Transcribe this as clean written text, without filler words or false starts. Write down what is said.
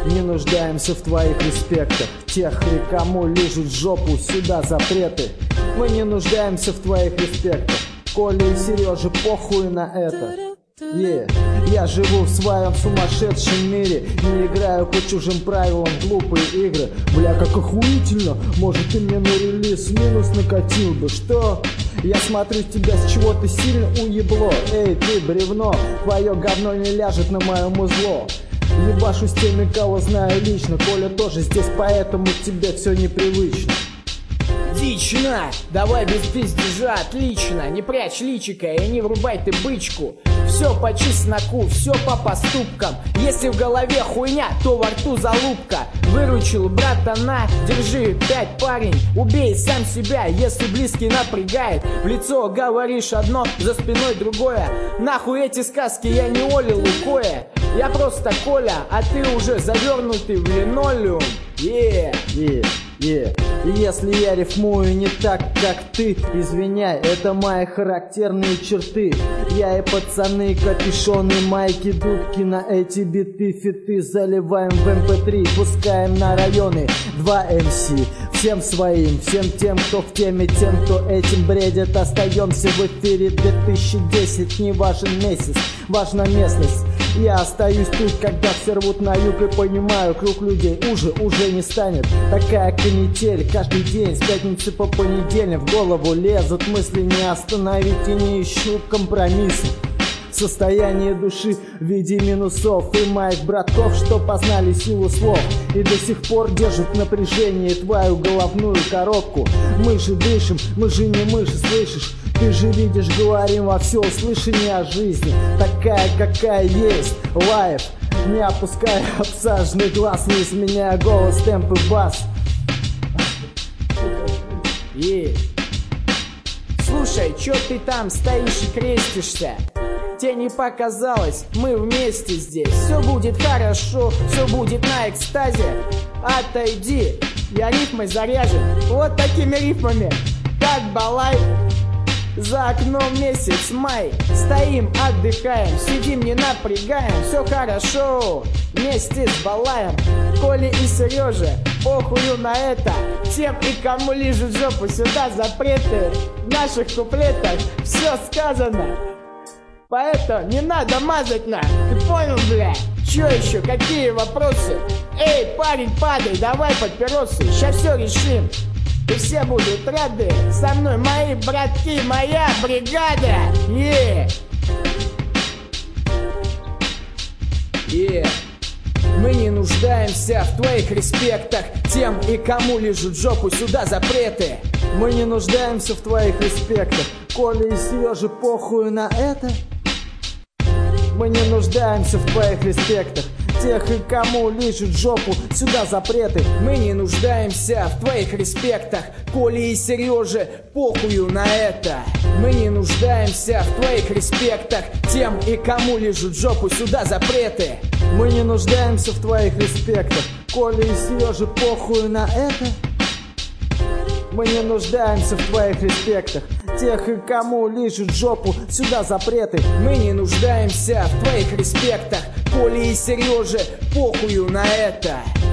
Не нуждаемся в твоих респектах. Тех, и кому лижут жопу, сюда запреты. Мы не нуждаемся в твоих респектах. Коле и Сереже похуй на это. Я живу в своем сумасшедшем мире, не играю по чужим правилам глупые игры. Бля, как охуительно, может ты мне на релиз минус накатил бы, что? Я смотрю с тебя, с чего ты сильно уебло. Эй, ты бревно, твое говно не ляжет на мое музло. Ебашу с теми, кого знаю лично. Коля тоже здесь, поэтому тебе все непривычно. Дичина, давай без пиздежа, отлично. Не прячь личика и не врубай ты бычку. Все по чесноку, все по поступкам. Если в голове хуйня, то во рту залупка. Выручил братана, держи 5, парень. Убей сам себя, если близкий напрягает. В лицо говоришь одно, за спиной другое. Нахуй эти сказки, я не Оля Лукоя. Я просто Коля, а ты уже завернутый в линолеум. Если я рифмую не так, как ты, извиняй, это мои характерные черты. Я и пацаны, капюшоны, майки, дудки, на эти биты, фиты заливаем в MP3, пускаем на районы 2 MC. Всем своим, всем тем, кто в теме, тем, кто этим бредит. Остаемся в эфире 2010, не важен месяц, важна местность. Я остаюсь тут, когда все рвут на юг, и понимаю, круг людей уже не станет. Такая канитель каждый день, с пятницы по понедельник. В голову лезут мысли, не остановить и не ищу компромиссов. Состояние души в виде минусов и моих братков, что познали силу слов и до сих пор держат в напряжении твою головную коробку. Мы же дышим, мы же не мыши, слышишь? Ты же видишь, говорим во всеуслышание о жизни, такая, какая есть, лайв. Не опуская обсаженный глаз, не изменяя голос, темп и бас. Слушай, чё ты там стоишь и крестишься? Тебе не показалось, мы вместе здесь. Все будет хорошо, все будет на экстазе. Отойди, я рифмой заряжен. Вот такими рифмами, как Балай. За окном месяц май. Стоим, отдыхаем, сидим, не напрягаем. Все хорошо, вместе с Балаем. Коле и Сереже, похую на это. Тем, и кому лижут жопу, сюда запреты. В наших куплетах все сказано, поэтому не надо мазать на. Ты понял, бля? Чё еще? Какие вопросы? Эй, парень, падай, давай папиросы. Сейчас все решим. И все будут рады. Со мной мои братки, моя бригада. Мы не нуждаемся в твоих респектах. Тем, и кому лижут жопу, сюда запреты. Мы не нуждаемся в твоих респектах. Коле и Сереже похуй на это. Мы не нуждаемся в твоих респектах. Тех, и кому лижут жопу, сюда запреты. Мы не нуждаемся в твоих респектах. Коле и Сереже похую на это. Мы не нуждаемся в твоих респектах. Тем, и кому лижут жопу, сюда запреты. Мы не нуждаемся в твоих респектах. Коле и Сереже похую на это. Мы не нуждаемся в твоих респектах. Тех, и кому лижут жопу, сюда запреты. Мы не нуждаемся в твоих респектах. Коле и Сереже похую на это.